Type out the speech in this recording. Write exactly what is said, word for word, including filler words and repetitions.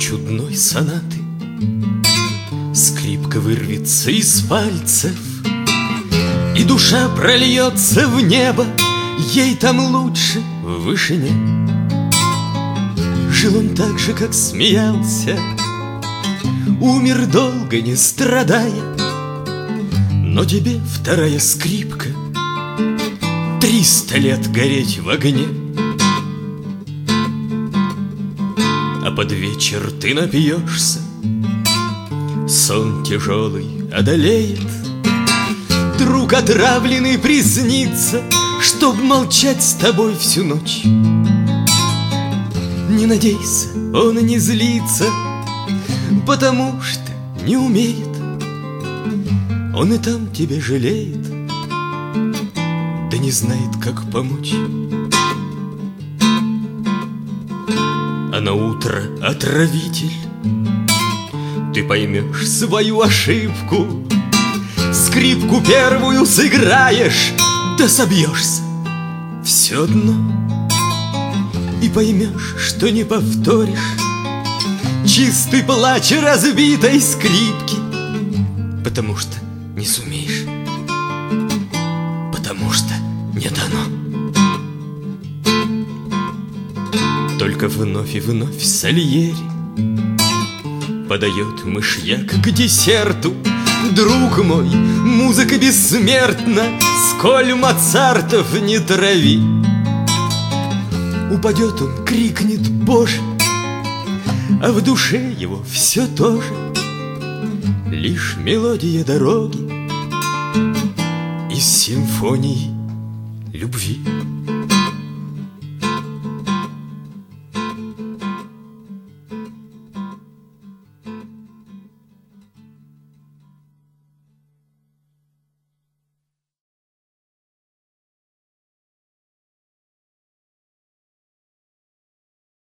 чудной сонаты. Скрипка вырвется из пальцев, и душа прольется в небо, ей там лучше в вышине. Жил он так же, как смеялся, умер долго, не страдая. Но тебе вторая скрипка, триста лет гореть в огне. А под вечер ты напьешься, сон тяжелый одолеет, друг отравленный приснится, чтоб молчать с тобой всю ночь. Не надейся, он не злится, потому что не умеет. Он и там тебя жалеет, да не знает, как помочь. А на утро отравитель, ты поймешь свою ошибку, скрипку первую сыграешь, да собьешься все одно. И поймешь, что не повторишь чистый плач разбитой скрипки, потому что не сумеешь, потому что не дано. Только вновь и вновь Сальери подает мышьяк к десерту. Друг мой, музыка бессмертна, сколь Моцартов не трави. Упадет он, крикнет «Боже!», а в душе его все то же, лишь мелодия дороги из симфонии любви.